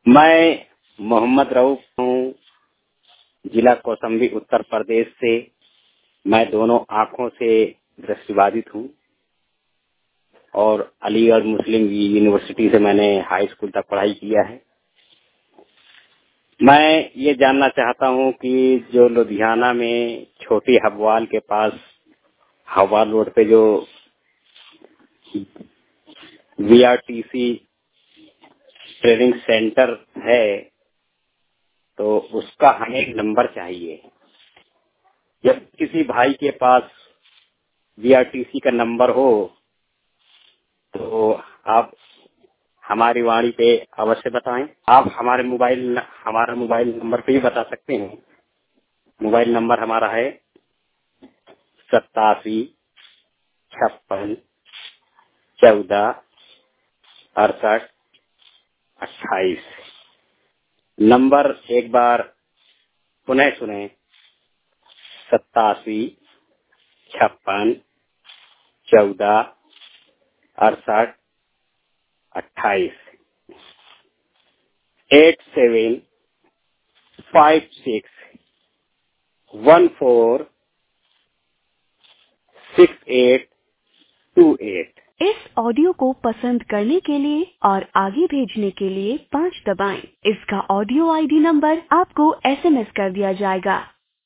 मैं मोहम्मद रऊफ हूँ, जिला कौशाम्बी उत्तर प्रदेश से। मैं दोनों आँखों से दृष्टिबाधित हूँ और अलीगढ़ मुस्लिम यूनिवर्सिटी से मैंने हाई स्कूल तक पढ़ाई किया है। मैं ये जानना चाहता हूँ कि जो लुधियाना में छोटी हब्वाल के पास हब्वाल रोड पे जो VRTC ट्रेनिंग सेंटर है, तो उसका हमें एक नंबर चाहिए। जब किसी भाई के पास VRTC का नंबर हो तो आप हमारी वाणी पे अवश्य बताएं। आप हमारा मोबाइल नंबर पे भी बता सकते हैं। मोबाइल नंबर हमारा है 8756146828। नंबर एक बार पुनः सुने, 8756146828। 8756146828। इस ऑडियो को पसंद करने के लिए और आगे भेजने के लिए 5 दबाएं। इसका ऑडियो ID नंबर आपको SMS कर दिया जाएगा।